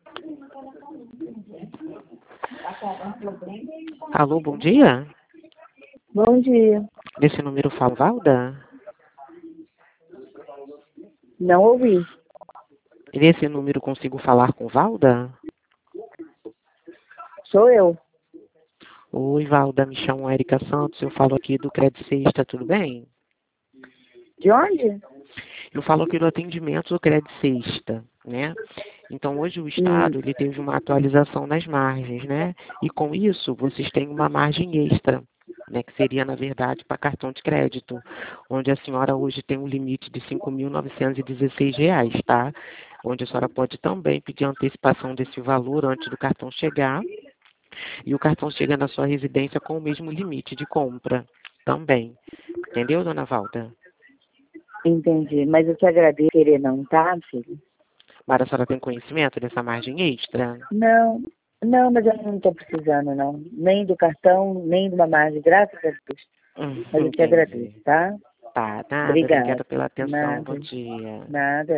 Alô, bom dia. Bom dia. Desse número fala Valda? Não ouvi. Nesse número consigo falar com Valda? Sou eu. Oi, Valda, me chamo Érica Santos, eu falo aqui do Credit Sexta, tudo bem? De onde? Eu falo aqui do atendimento do Credit Sexta, né? Então, hoje o Estado ele teve uma atualização nas margens, né? E com isso, vocês têm uma margem extra, né? Que seria, na verdade, para cartão de crédito, onde a senhora hoje tem um limite de R$ 5.916, tá? Onde a senhora pode também pedir antecipação desse valor antes do cartão chegar. E o cartão chega na sua residência com o mesmo limite de compra também. Entendeu, dona Valda? Entendi. Mas eu te agradeço querer não, tá, filho? Mas a senhora tem conhecimento dessa margem extra? Não. Não, mas eu não estou precisando, não. Nem do cartão, nem de uma margem, graças a Deus. Mas eu te Entendi. agradeço, tá? Tá, nada. Obrigada. Obrigada pela atenção. Nada. Bom dia. Nada.